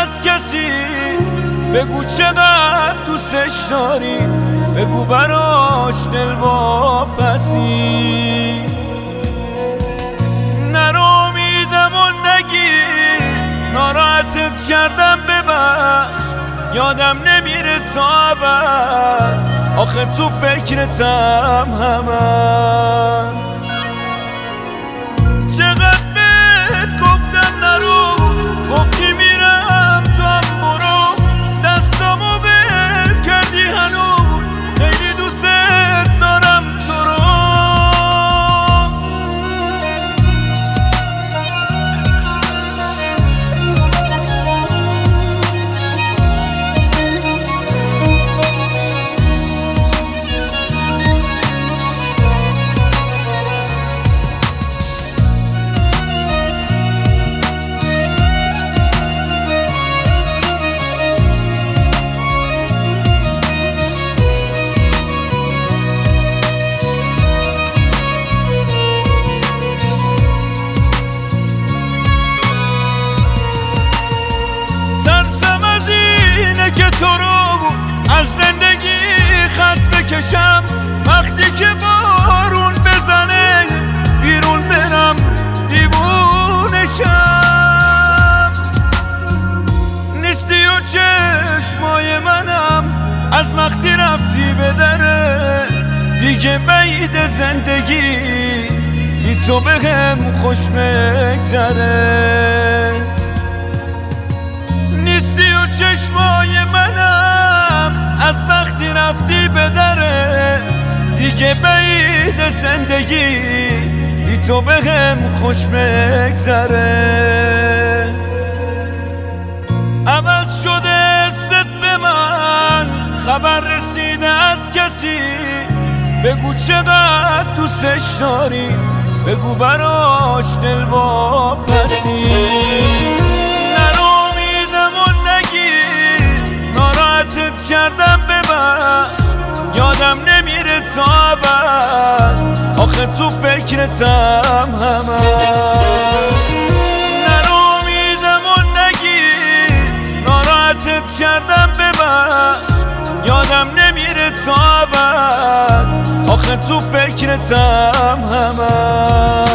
از کسی، بگو چقدر دوستش داری، بگو براش دل واپسی. نرو امیدم و نگی ناراحتت کردم ببخش، یادم نمیره تا ابد، آخه تو فکرتم همه. چقدر بهت گفتم نرو، گفتی میرم تو هم برو، دستامو ول کردی هنوز، خیلی دوست دارم تو رو. که تو رو از زندگی خط بکشم، وقتی که بارون بزنه بیرون برم دیوونشم. نیستی و چشمای منم از وقتی رفتی به دره، دیگه بعید زندگی بی تو بهم خوش بگذره. نیستی و چشمای منم از وقتی رفتی به دره، دیگه بعید زندگی بی تو بهم خوش بگذره. عوض شده ست به من، خبر رسیده از کسی، بگو چقدر دوستش داری، بگو براش دل واپسی. ناراحتت کردم ببخش، یادم نمیره تا ابد، آخه تو فکرتم همه. نرو امیدم و نگیر ناراحتت کردم ببخش، یادم نمیره تا ابد، آخه تو فکرتم همه.